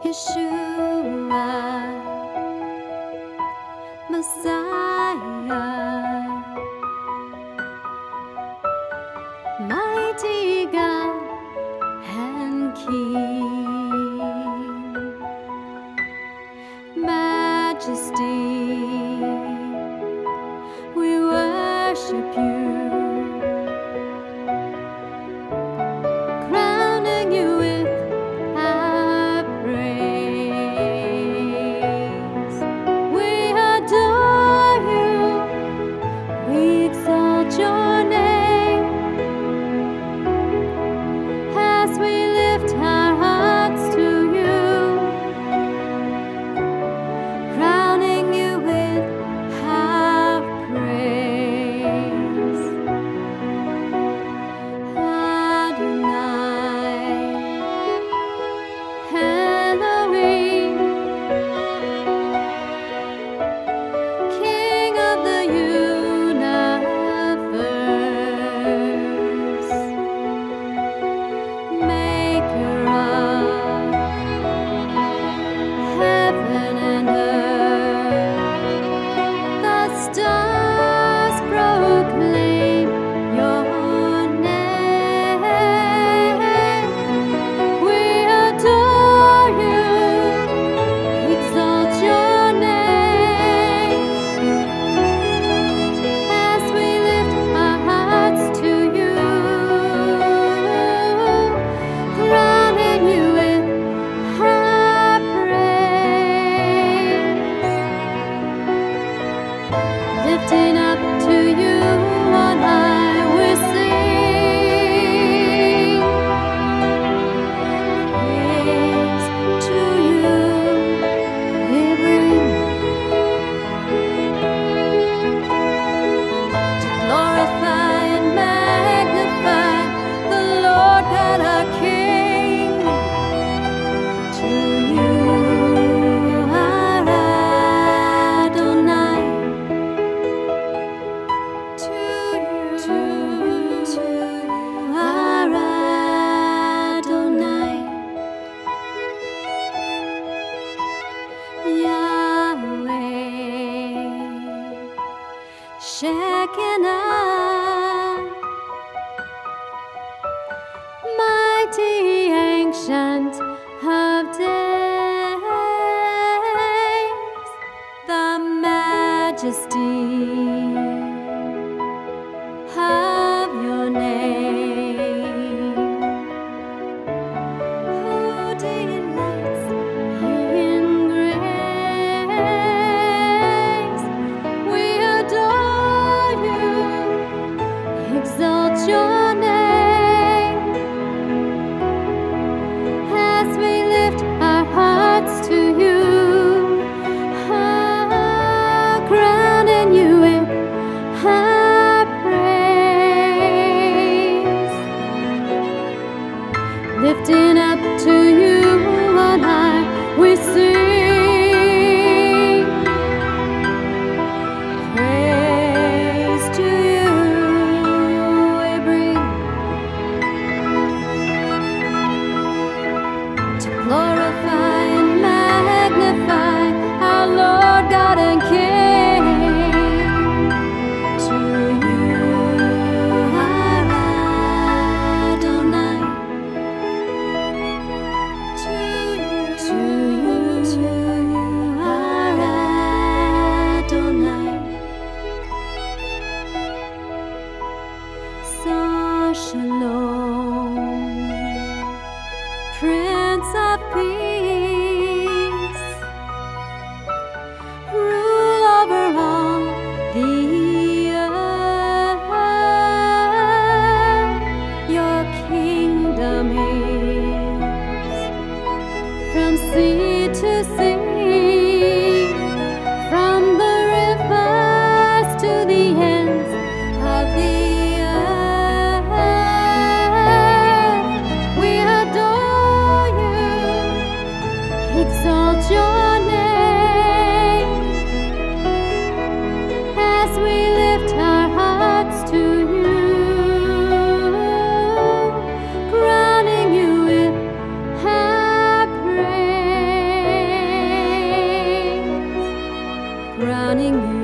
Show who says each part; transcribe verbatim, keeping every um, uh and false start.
Speaker 1: Yeshua, Messiah, mighty God and King, Majesty, we worship you. Your name as we lift our hearts to you, crowning you with our praise. Adonai, Elohim, King of the lifting up to you on high, we sing praise to you, we bring to glorify and magnify the Lord God our King. To you our Adonai. Shekinah, mighty ancient of days, the majesty of your name, who delights in grace, we adore you, exalt your name as we lift our hearts to you, ah, crowning you with our praise, lifting up to you on high, we sing praise to you. Glorify and magnify our Lord God and King. To you our Adonai. To you, to you, to you our Adonai. So shalom, Prince of Peace, rule over all the earth. Your kingdom is from sea to sea, from the rivers to the ends of the exalt your name as we lift our hearts to you, crowning you crowning you.